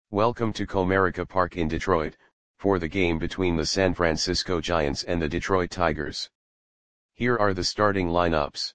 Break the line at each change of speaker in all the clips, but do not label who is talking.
Welcome to Comerica Park in Detroit, for the game between the San Francisco Giants and the Detroit Tigers. Here are the starting lineups.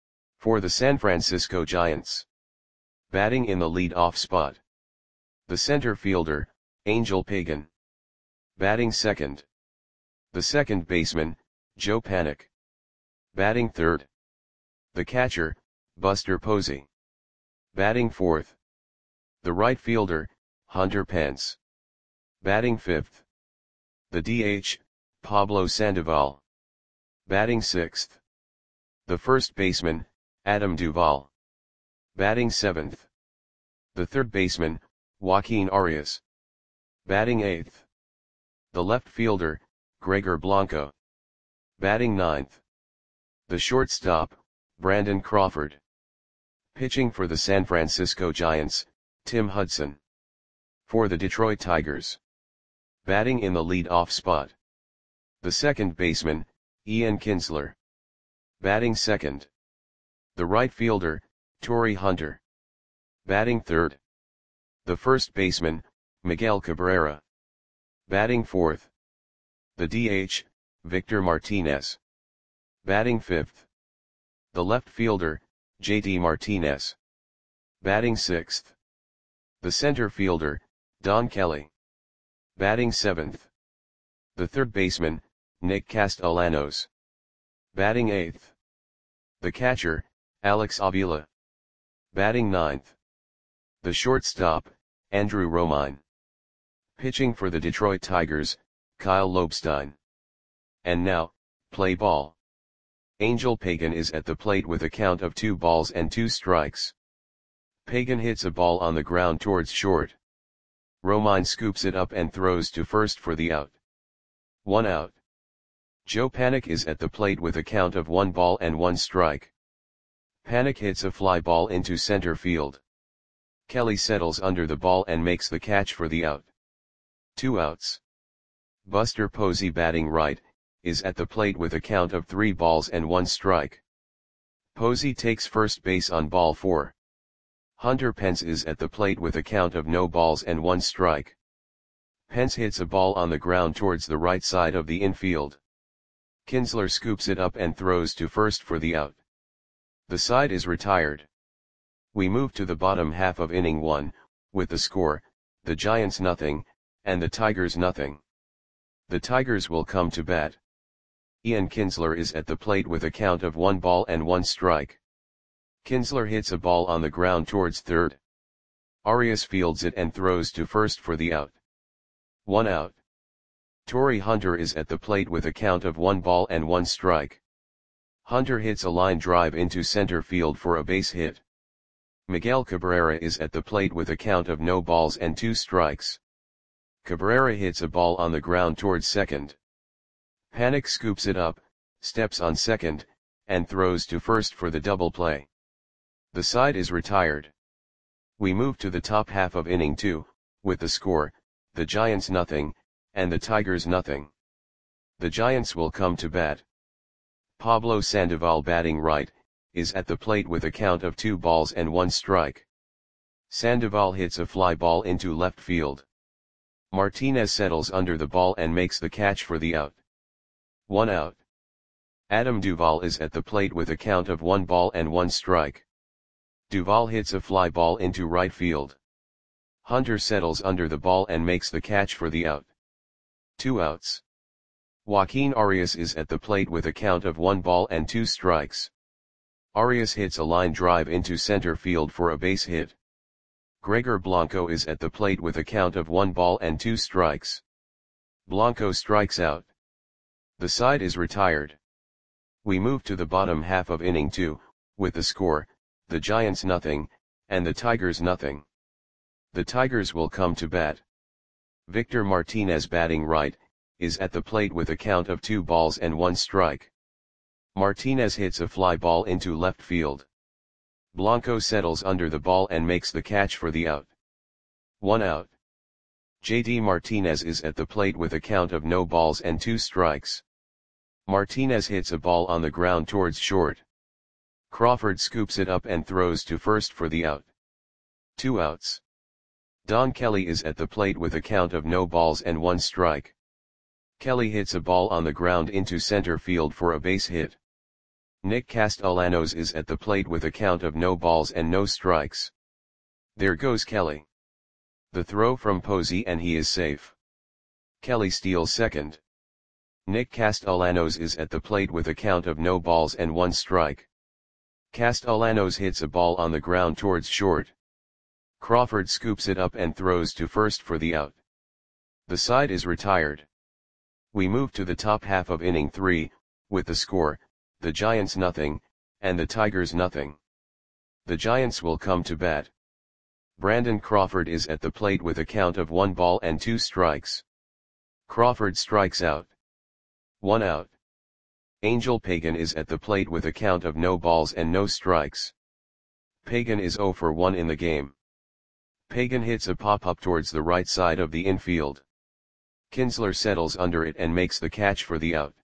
For the San Francisco Giants. Batting in the lead-off spot. The center fielder, Angel Pagan. Batting second. The second baseman, Joe Panik. Batting third. The catcher, Buster Posey. Batting fourth. The right fielder, Hunter Pence. Batting fifth. The DH, Pablo Sandoval. Batting sixth. The first baseman, Adam Duvall. Batting seventh. The third baseman, Joaquin Arias. Batting eighth. The left fielder, Gregor Blanco. Batting ninth. The shortstop, Brandon Crawford. Pitching for the San Francisco Giants, Tim Hudson. For the Detroit Tigers. Batting in the lead-off spot. The second baseman, Ian Kinsler. Batting second. The right fielder, Torii Hunter. Batting third. The first baseman, Miguel Cabrera. Batting fourth. The DH, Victor Martinez. Batting fifth. The left fielder, JD Martinez. Batting sixth. The center fielder, Don Kelly. Batting seventh. The third baseman, Nick Castellanos. Batting eighth. The catcher, Alex Avila. Batting ninth. The shortstop, Andrew Romine. Pitching for the Detroit Tigers, Kyle Lobstein. And now, play ball. Angel Pagan is at the plate with a count of 2 balls and 2 strikes. Pagan hits a ball on the ground towards short. Romine scoops it up and throws to first for the out. 1 out. Joe Panik is at the plate with a count of 1 ball and 1 strike. Panik hits a fly ball into center field. Kelly settles under the ball and makes the catch for the out. 2 outs. Buster Posey, batting right, is at the plate with a count of 3 balls and 1 strike. Posey takes first base on ball 4. Hunter Pence is at the plate with a count of no balls and 1 strike. Pence hits a ball on the ground towards the right side of the infield. Kinsler scoops it up and throws to first for the out. The side is retired. We move to the bottom half of inning 1, with the score, the Giants nothing, and the Tigers nothing. The Tigers will come to bat. Ian Kinsler is at the plate with a count of 1 ball and 1 strike. Kinsler hits a ball on the ground towards third. Arias fields it and throws to first for the out. 1 out. Torii Hunter is at the plate with a count of 1 ball and 1 strike. Hunter hits a line drive into center field for a base hit. Miguel Cabrera is at the plate with a count of no balls and 2 strikes. Cabrera hits a ball on the ground towards second. Panik scoops it up, steps on second, and throws to first for the double play. The side is retired. We move to the top half of inning 2, with the score, the Giants nothing, and the Tigers nothing. The Giants will come to bat. Pablo Sandoval, batting right, is at the plate with a count of 2 balls and 1 strike. Sandoval hits a fly ball into left field. Martinez settles under the ball and makes the catch for the out. 1 out. Adam Duvall is at the plate with a count of 1 ball and 1 strike. Duvall hits a fly ball into right field. Hunter settles under the ball and makes the catch for the out. 2 outs. Joaquin Arias is at the plate with a count of 1 ball and 2 strikes. Arias hits a line drive into center field for a base hit. Gregor Blanco is at the plate with a count of 1 ball and 2 strikes. Blanco strikes out. The side is retired. We move to the bottom half of inning 2, with the score, the Giants nothing, and the Tigers nothing. The Tigers will come to bat. Victor Martinez, batting right, is at the plate with a count of 2 balls and 1 strike. Martinez hits a fly ball into left field. Blanco settles under the ball and makes the catch for the out. 1 out. JD Martinez is at the plate with a count of no balls and 2 strikes. Martinez hits a ball on the ground towards short. Crawford scoops it up and throws to first for the out. 2 outs. Don Kelly is at the plate with a count of no balls and 1 strike. Kelly hits a ball on the ground into center field for a base hit. Nick Castellanos is at the plate with a count of no balls and no strikes. There goes Kelly. The throw from Posey and he is safe. Kelly steals second. Nick Castellanos is at the plate with a count of no balls and 1 strike. Castellanos hits a ball on the ground towards short. Crawford scoops it up and throws to first for the out. The side is retired. We move to the top half of inning 3, with the score, the Giants nothing, and the Tigers nothing. The Giants will come to bat. Brandon Crawford is at the plate with a count of 1 ball and 2 strikes. Crawford strikes out. 1 out. Angel Pagan is at the plate with a count of no balls and no strikes. Pagan is 0 for 1 in the game. Pagan hits a pop-up towards the right side of the infield. Kinsler settles under it and makes the catch for the out.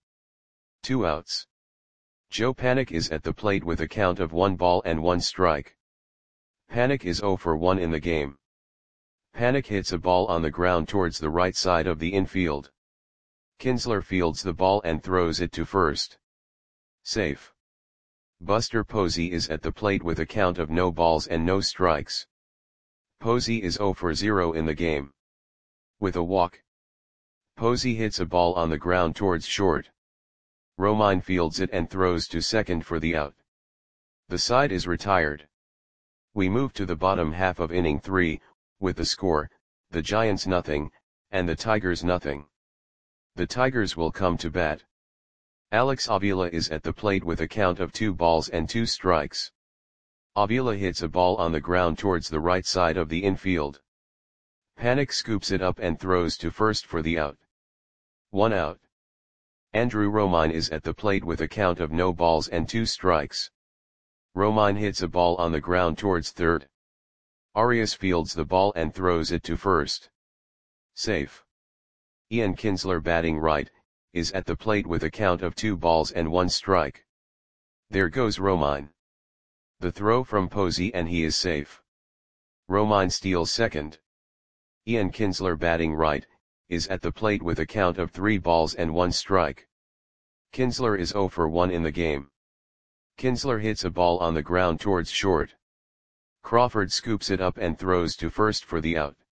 2 outs. Joe Panik is at the plate with a count of 1 ball and 1 strike. Panik is 0 for 1 in the game. Panik hits a ball on the ground towards the right side of the infield. Kinsler fields the ball and throws it to first. Safe. Buster Posey is at the plate with a count of no balls and no strikes. Posey is 0 for 0 in the game. With a walk, Posey hits a ball on the ground towards short. Romine fields it and throws to second for the out. The side is retired. We move to the bottom half of inning 3, with the score, the Giants nothing, and the Tigers nothing. The Tigers will come to bat. Alex Avila is at the plate with a count of 2 balls and 2 strikes. Avila hits a ball on the ground towards the right side of the infield. Panik scoops it up and throws to first for the out. 1 out. Andrew Romine is at the plate with a count of no balls and 2 strikes. Romine hits a ball on the ground towards third. Arias fields the ball and throws it to first. Safe. Ian Kinsler, batting right, is at the plate with a count of 2 balls and 1 strike. There goes Romine. The throw from Posey and he is safe. Romine steals second. Ian Kinsler, batting right, is at the plate with a count of 3 balls and 1 strike. Kinsler is 0 for 1 in the game. Kinsler hits a ball on the ground towards short. Crawford scoops it up and throws to first for the out.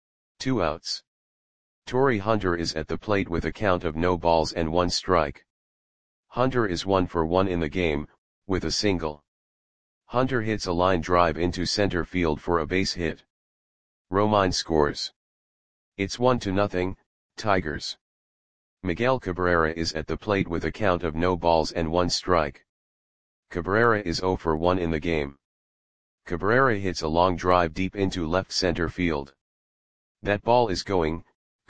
2 outs. Torrey Hunter is at the plate with a count of no balls and 1 strike. Hunter is 1 for 1 in the game, with a single. Hunter hits a line drive into center field for a base hit. Romine scores. It's 1-0, Tigers. Miguel Cabrera is at the plate with a count of no balls and 1 strike. Cabrera is 0 for 1 in the game. Cabrera hits a long drive deep into left center field. That ball is gone.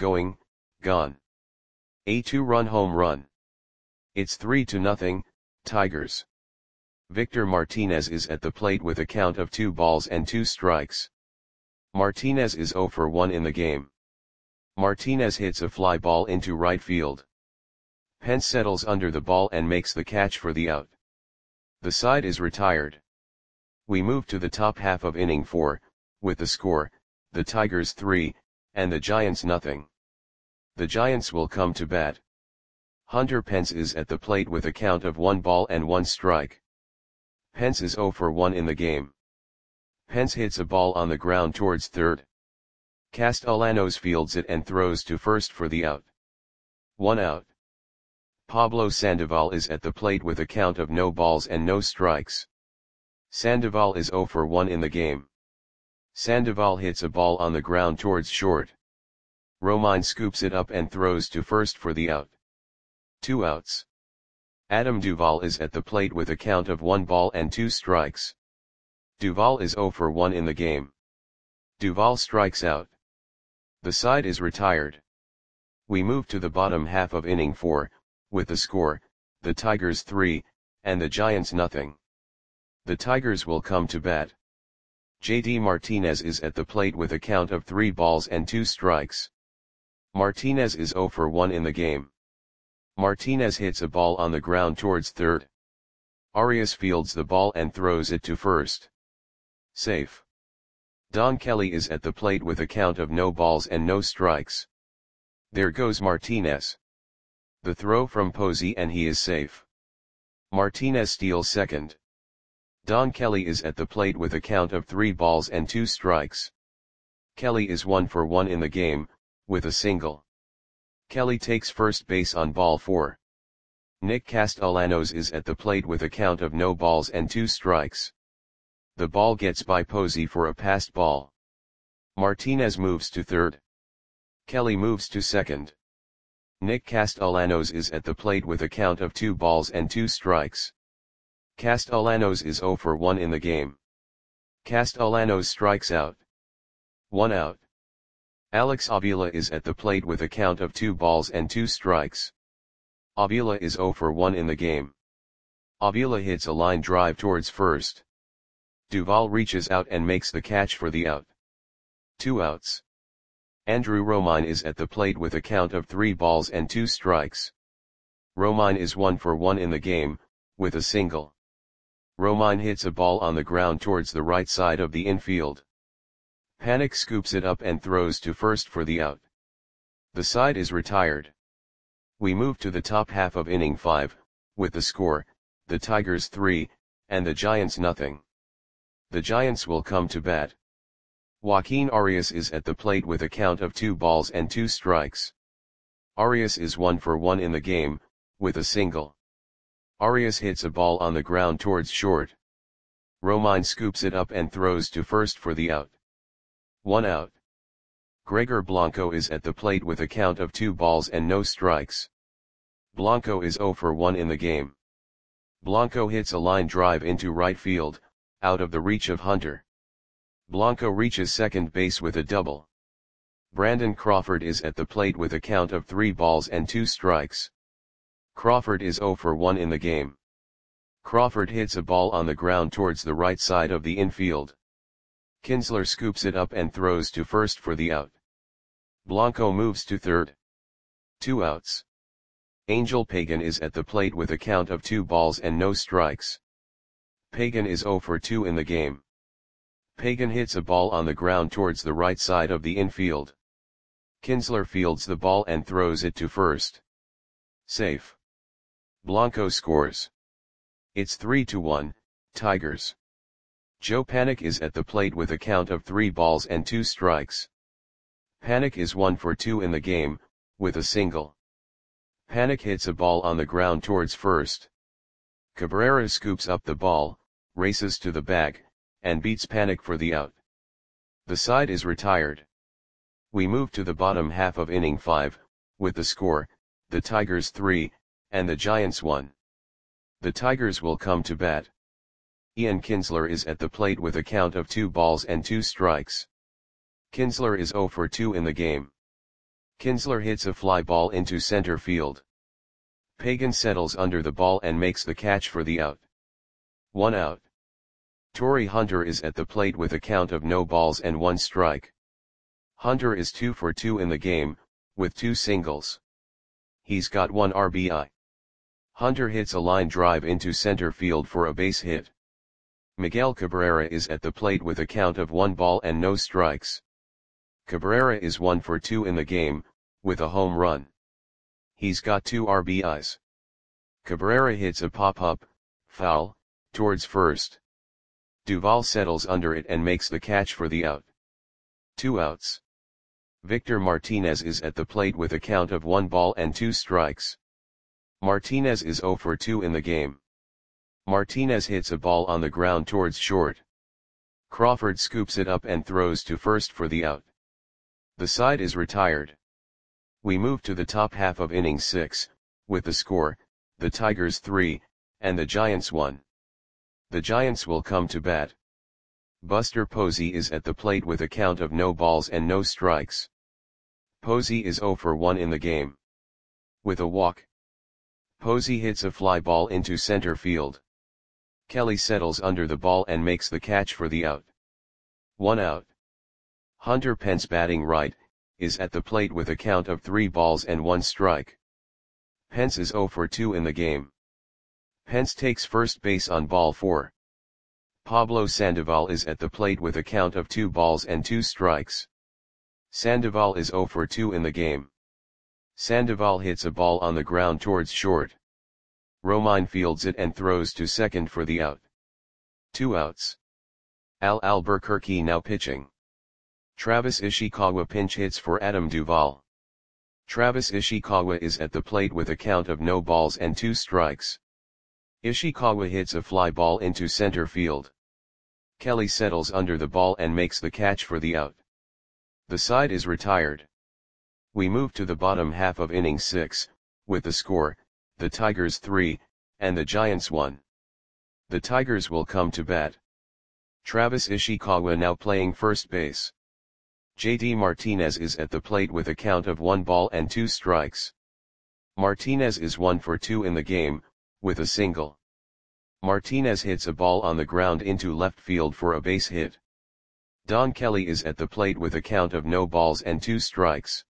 A 2-run home run. It's 3-0, Tigers. Victor Martinez is at the plate with a count of 2 balls and 2 strikes. Martinez is 0 for 1 in the game. Martinez hits a fly ball into right field. Pence settles under the ball and makes the catch for the out. The side is retired. We move to the top half of inning 4, with the score, the Tigers 3, and the Giants nothing. The Giants will come to bat. Hunter Pence is at the plate with a count of 1 ball and 1 strike. Pence is 0 for 1 in the game. Pence hits a ball on the ground towards third. Castellanos fields it and throws to first for the out. 1 out. Pablo Sandoval is at the plate with a count of no balls and no strikes. Sandoval is 0 for 1 in the game. Sandoval hits a ball on the ground towards short. Romine scoops it up and throws to first for the out. 2 outs. Adam Duvall is at the plate with a count of 1 ball and 2 strikes. Duvall is 0 for 1 in the game. Duvall strikes out. The side is retired. We move to the bottom half of inning 4, with the score, the Tigers 3, and the Giants nothing. The Tigers will come to bat. JD Martinez is at the plate with a count of 3 balls and 2 strikes. Martinez is 0 for 1 in the game. Martinez hits a ball on the ground towards third. Arias fields the ball and throws it to first. Safe. Don Kelly is at the plate with a count of no balls and no strikes. There goes Martinez. The throw from Posey and he is safe. Martinez steals second. Don Kelly is at the plate with a count of 3 balls and 2 strikes. Kelly is 1 for 1 in the game, with a single. Kelly takes first base on ball 4. Nick Castellanos is at the plate with a count of no balls and 2 strikes. The ball gets by Posey for a passed ball. Martinez moves to third. Kelly moves to second. Nick Castellanos is at the plate with a count of 2 balls and 2 strikes. Castellanos is 0 for 1 in the game. Castellanos strikes out. 1 out. Alex Avila is at the plate with a count of 2 balls and 2 strikes. Avila is 0 for 1 in the game. Avila hits a line drive towards first. Duvall reaches out and makes the catch for the out. 2 outs. Andrew Romine is at the plate with a count of 3 balls and 2 strikes. Romine is 1 for 1 in the game, with a single. Romine hits a ball on the ground towards the right side of the infield. Panik scoops it up and throws to first for the out. The side is retired. We move to the top half of inning 5, with the score, the Tigers 3, and the Giants nothing. The Giants will come to bat. Joaquin Arias is at the plate with a count of 2 balls and 2 strikes. Arias is 1 for 1 in the game, with a single. Arias hits a ball on the ground towards short. Romine scoops it up and throws to first for the out. 1 out. Gregor Blanco is at the plate with a count of 2 balls and no strikes. Blanco is 0 for 1 in the game. Blanco hits a line drive into right field, out of the reach of Hunter. Blanco reaches second base with a double. Brandon Crawford is at the plate with a count of 3 balls and 2 strikes. Crawford is 0 for 1 in the game. Crawford hits a ball on the ground towards the right side of the infield. Kinsler scoops it up and throws to first for the out. Blanco moves to third. 2 outs. Angel Pagan is at the plate with a count of 2 balls and no strikes. Pagan is 0 for 2 in the game. Pagan hits a ball on the ground towards the right side of the infield. Kinsler fields the ball and throws it to first. Safe. Blanco scores. It's 3-1, Tigers. Joe Panik is at the plate with a count of 3 balls and 2 strikes. Panik is 1 for 2 in the game, with a single. Panik hits a ball on the ground towards first. Cabrera scoops up the ball, races to the bag, and beats Panik for the out. The side is retired. We move to the bottom half of inning 5, with the score, the Tigers 3, and the Giants 1. The Tigers will come to bat. Ian Kinsler is at the plate with a count of 2 balls and 2 strikes. Kinsler is 0 for 2 in the game. Kinsler hits a fly ball into center field. Pagan settles under the ball and makes the catch for the out. 1 out. Torrey Hunter is at the plate with a count of no balls and 1 strike. Hunter is 2 for 2 in the game, with 2 singles. He's got 1 RBI. Hunter hits a line drive into center field for a base hit. Miguel Cabrera is at the plate with a count of 1 ball and no strikes. Cabrera is 1 for 2 in the game, with a home run. He's got 2 RBIs. Cabrera hits a pop-up, foul, towards first. Duvall settles under it and makes the catch for the out. 2 outs. Victor Martinez is at the plate with a count of 1 ball and 2 strikes. Martinez is 0 for 2 in the game. Martinez hits a ball on the ground towards short. Crawford scoops it up and throws to first for the out. The side is retired. We move to the top half of inning 6, with the score, the Tigers 3, and the Giants 1. The Giants will come to bat. Buster Posey is at the plate with a count of no balls and no strikes. Posey is 0 for 1 in the game. With a walk. Posey hits a fly ball into center field. Kelly settles under the ball and makes the catch for the out. 1 out. Hunter Pence, batting right, is at the plate with a count of 3 balls and 1 strike. Pence is 0 for 2 in the game. Pence takes first base on ball 4. Pablo Sandoval is at the plate with a count of 2 balls and 2 strikes. Sandoval is 0 for 2 in the game. Sandoval hits a ball on the ground towards short. Romine fields it and throws to second for the out. 2 outs. Al Albuquerque now pitching. Travis Ishikawa pinch hits for Adam Duvall. Travis Ishikawa is at the plate with a count of no balls and 2 strikes. Ishikawa hits a fly ball into center field. Kelly settles under the ball and makes the catch for the out. The side is retired. We move to the bottom half of inning 6, with the score, the Tigers 3, and the Giants 1. The Tigers will come to bat. Travis Ishikawa now playing first base. JD Martinez is at the plate with a count of 1 ball and 2 strikes. Martinez is 1 for 2 in the game, with a single. Martinez hits a ball on the ground into left field for a base hit. Don Kelly is at the plate with a count of no balls and 2 strikes.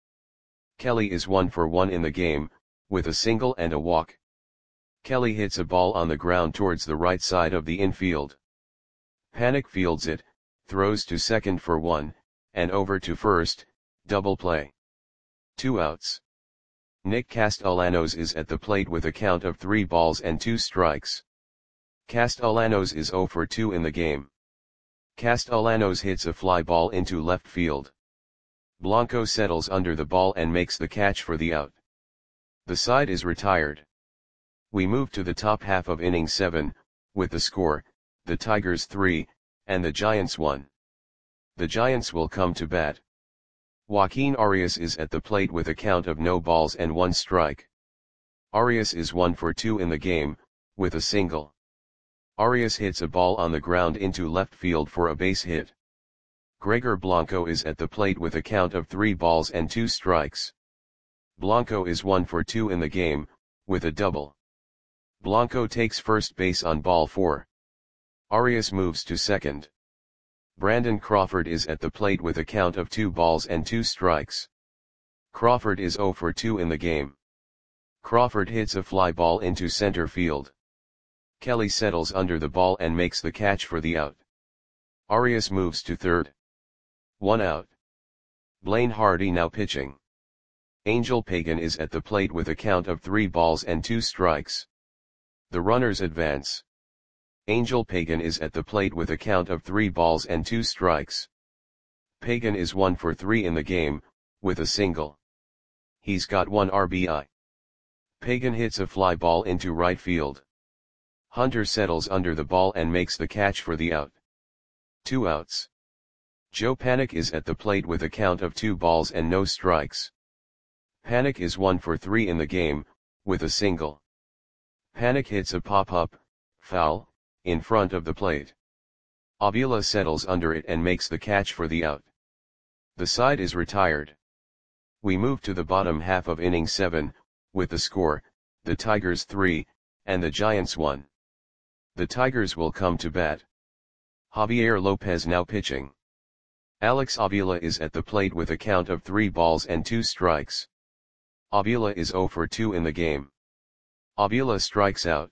Kelly is 1 for 1 in the game, with a single and a walk. Kelly hits a ball on the ground towards the right side of the infield. Panik fields it, throws to second for 1, and over to first, double play. 2 outs. Nick Castellanos is at the plate with a count of 3 balls and 2 strikes. Castellanos is 0 for 2 in the game. Castellanos hits a fly ball into left field. Blanco settles under the ball and makes the catch for the out. The side is retired. We move to the top half of inning 7, with the score, the Tigers 3, and the Giants 1. The Giants will come to bat. Joaquin Arias is at the plate with a count of no balls and 1 strike. Arias is 1 for 2 in the game, with a single. Arias hits a ball on the ground into left field for a base hit. Gregor Blanco is at the plate with a count of 3 balls and 2 strikes. Blanco is 1 for 2 in the game, with a double. Blanco takes first base on ball 4. Arias moves to second. Brandon Crawford is at the plate with a count of 2 balls and 2 strikes. Crawford is 0 for 2 in the game. Crawford hits a fly ball into center field. Kelly settles under the ball and makes the catch for the out. Arias moves to third. 1 out. Blaine Hardy now pitching. Angel Pagan is at the plate with a count of 3 balls and 2 strikes. The runners advance. Angel Pagan is at the plate with a count of 3 balls and 2 strikes. Pagan is 1 for 3 in the game, with a single. He's got 1 RBI. Pagan hits a fly ball into right field. Hunter settles under the ball and makes the catch for the out. 2 outs. Joe Panik is at the plate with a count of 2 balls and no strikes. Panik is 1 for 3 in the game, with a single. Panik hits a pop-up, foul, in front of the plate. Avila settles under it and makes the catch for the out. The side is retired. We move to the bottom half of inning 7, with the score, the Tigers 3, and the Giants 1. The Tigers will come to bat. Javier Lopez now pitching. Alex Avila is at the plate with a count of 3 balls and 2 strikes. Avila is 0 for 2 in the game. Avila strikes out.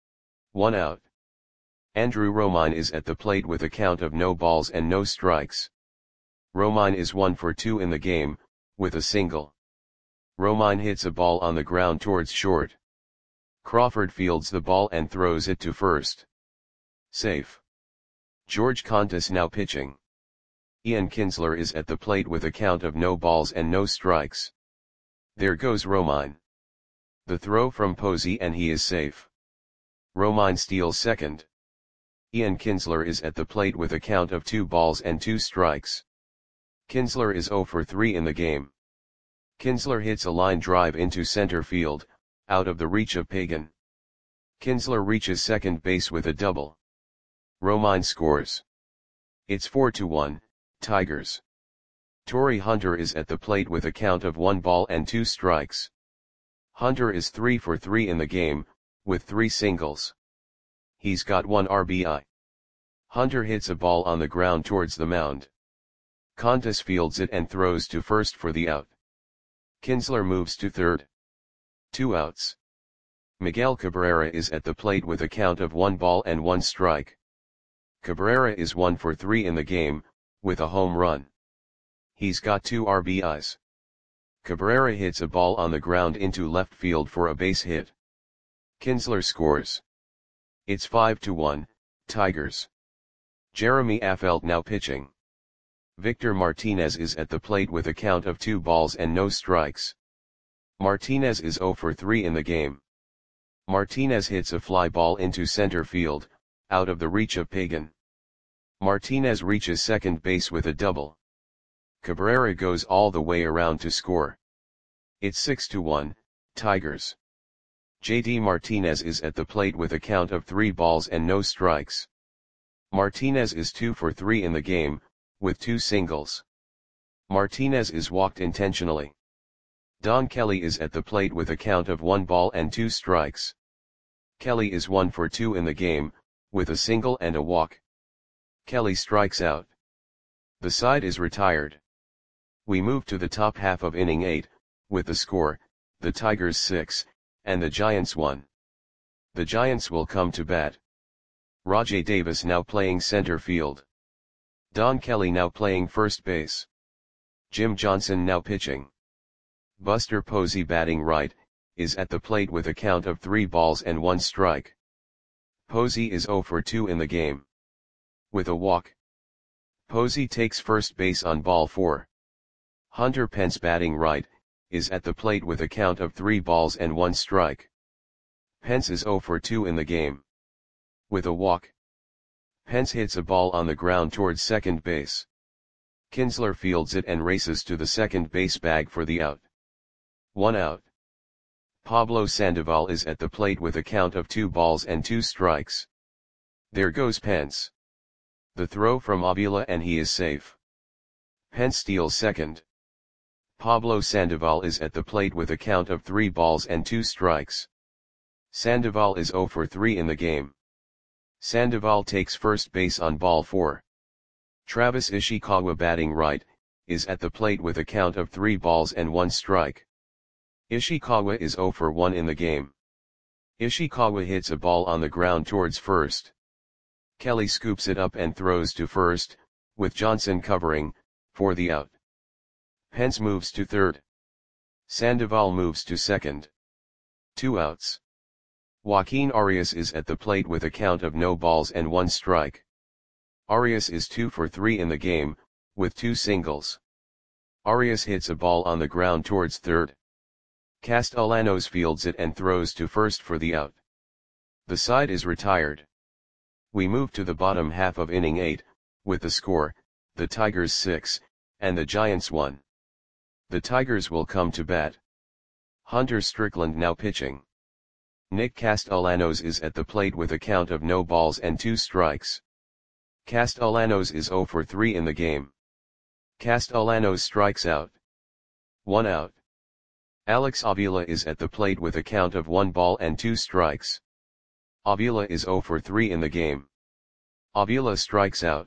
1 out. Andrew Romine is at the plate with a count of no balls and no strikes. Romine is 1 for 2 in the game, with a single. Romine hits a ball on the ground towards short. Crawford fields the ball and throws it to first. Safe. George Contis now pitching. Ian Kinsler is at the plate with a count of no balls and no strikes. There goes Romine. The throw from Posey and he is safe. Romine steals second. Ian Kinsler is at the plate with a count of 2 balls and 2 strikes. Kinsler is 0 for 3 in the game. Kinsler hits a line drive into center field, out of the reach of Pagan. Kinsler reaches second base with a double. Romine scores. It's 4-1, Tigers. Torrey Hunter is at the plate with a count of 1 ball and 2 strikes. Hunter is 3 for 3 in the game, with 3 singles. He's got 1 RBI. Hunter hits a ball on the ground towards the mound. Contis fields it and throws to first for the out. Kinsler moves to third. 2 outs. Miguel Cabrera is at the plate with a count of 1 ball and 1 strike. Cabrera is 1 for 3 in the game, with a home run. He's got 2 RBIs. Cabrera hits a ball on the ground into left field for a base hit. Kinsler scores. It's 5-1, Tigers. Jeremy Affeldt now pitching. Victor Martinez is at the plate with a count of 2 balls and no strikes. Martinez is 0 for 3 in the game. Martinez hits a fly ball into center field, out of the reach of Pagan. Martinez reaches second base with a double. Cabrera goes all the way around to score. It's 6-1, Tigers. JD Martinez is at the plate with a count of 3 balls and no strikes. Martinez is 2 for 3 in the game, with 2 singles. Martinez is walked intentionally. Don Kelly is at the plate with a count of 1 ball and 2 strikes. Kelly is 1 for 2 in the game, with a single and a walk. Kelly strikes out. The side is retired. We move to the top half of inning 8, with the score, the Tigers 6, and the Giants 1. The Giants will come to bat. Rajai Davis now playing center field. Don Kelly now playing first base. Jim Johnson now pitching. Buster Posey batting right, is at the plate with a count of 3 balls and 1 strike. Posey is 0 for 2 in the game. With a walk. Posey takes first base on ball 4. Hunter Pence batting right, is at the plate with a count of 3 balls and 1 strike. Pence is 0 for 2 in the game. With a walk. Pence hits a ball on the ground towards second base. Kinsler fields it and races to the second base bag for the out. 1 out. Pablo Sandoval is at the plate with a count of 2 balls and 2 strikes. There goes Pence. The throw from Avila and he is safe. Pence steals second. Pablo Sandoval is at the plate with a count of 3 balls and 2 strikes. Sandoval is 0 for 3 in the game. Sandoval takes first base on ball 4. Travis Ishikawa batting right, is at the plate with a count of 3 balls and 1 strike. Ishikawa is 0 for 1 in the game. Ishikawa hits a ball on the ground towards first. Kelly scoops it up and throws to first, with Johnson covering, for the out. Pence moves to third. Sandoval moves to second. 2 outs. Joaquin Arias is at the plate with a count of no balls and 1 strike. Arias is 2 for 3 in the game, with 2 singles. Arias hits a ball on the ground towards third. Castellanos fields it and throws to first for the out. The side is retired. We move to the bottom half of inning 8, with the score, the Tigers 6, and the Giants 1. The Tigers will come to bat. Hunter Strickland now pitching. Nick Castellanos is at the plate with a count of no balls and 2 strikes. Castellanos is 0 for 3 in the game. Castellanos strikes out. 1 out. Alex Avila is at the plate with a count of 1 ball and 2 strikes. Avila is 0 for 3 in the game. Avila strikes out.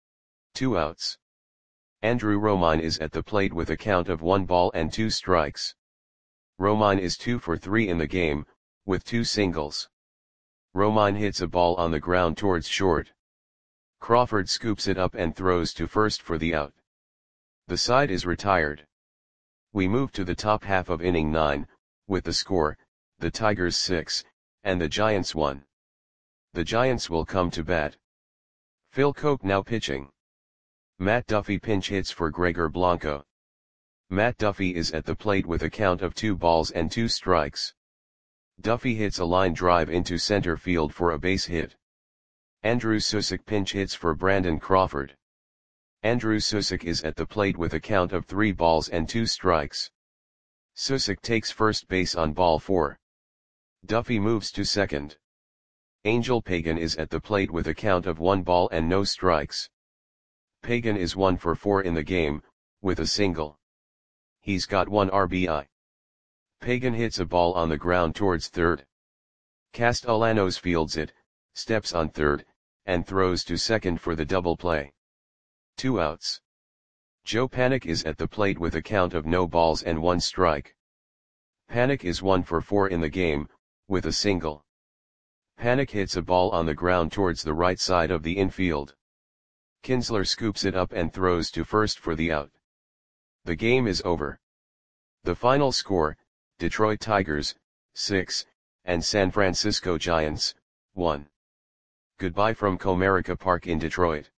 2 outs. Andrew Romine is at the plate with a count of 1 ball and 2 strikes. Romine is 2 for 3 in the game, with 2 singles. Romine hits a ball on the ground towards short. Crawford scoops it up and throws to first for the out. The side is retired. We move to the top half of inning 9, with the score, the Tigers 6, and the Giants 1. The Giants will come to bat. Phil Koch now pitching. Matt Duffy pinch hits for Gregor Blanco. Matt Duffy is at the plate with a count of 2 balls and 2 strikes. Duffy hits a line drive into center field for a base hit. Andrew Susick pinch hits for Brandon Crawford. Andrew Susick is at the plate with a count of 3 balls and 2 strikes. Susick takes first base on ball 4. Duffy moves to second. Angel Pagan is at the plate with a count of 1 ball and no strikes. Pagan is 1 for 4 in the game, with a single. He's got 1 RBI. Pagan hits a ball on the ground towards third. Castellanos fields it, steps on third, and throws to second for the double play. 2 outs. Joe Panik is at the plate with a count of no balls and 1 strike. Panik is 1 for 4 in the game, with a single. Panik hits a ball on the ground towards the right side of the infield. Kinsler scoops it up and throws to first for the out. The game is over. The final score, Detroit Tigers, 6, and San Francisco Giants, 1. Goodbye from Comerica Park in Detroit.